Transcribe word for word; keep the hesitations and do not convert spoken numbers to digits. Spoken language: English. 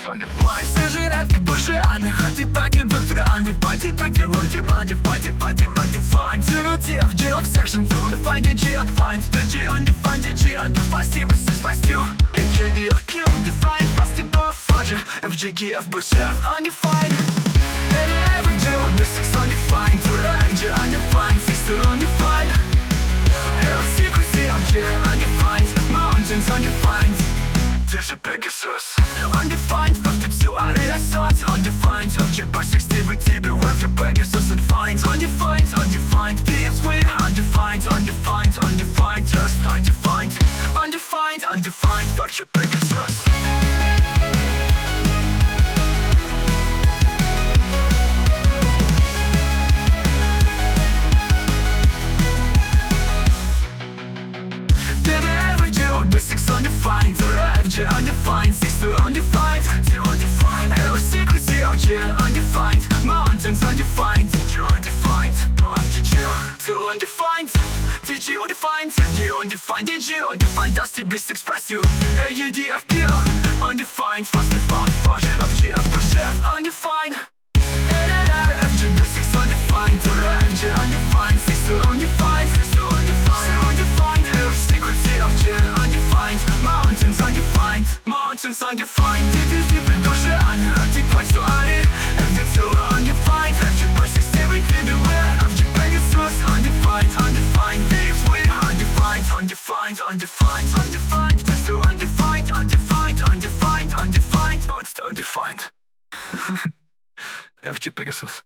Undefined, сожрать больше, а не хоти паки, доктора, а не пати, паки, лоти, пати, пати, пати, undefined. Zero T F G of section two, define the G undefined, the G undefined, the G undefined, Steam is fast you. In K D of Q, defined, fast it off, Roger, F G G F Bursar, undefined. And every J on the six undefined, to the N G undefined, six to undefined. L secrecy of J undefined, mountains undefined. There's a Pegasus, undefined, fifty-two out of that thoughts, undefined. Object by sixty-three, the web for Pegasus and finds. Undefined, undefined, thieves way, undefined, undefined, undefined, just undefined. Undefined, undefined, structure Pegasus. Six undefined, or F J undefined, six to undefined, two undefined, L secrecy of J undefined, mountains undefined, J undefined, two undefined, D G undefined, D undefined, D G undefined, dusty bliss express you, A U D F P undefined, fast and found, version of G F percent undefined, F J six undefined, or F J undefined, six to undefined, two undefined, L secrecy of J undefined, mountains undefined, mountains undefined. It is even though I know twice to I and it's so undefined. F J by sixty-three, the way F J Pegasus undefined, undefined. Thieves way undefined, undefined, undefined, undefined. That's so undefined, undefined, undefined, undefined. No, it's undefined. F J Pegasus.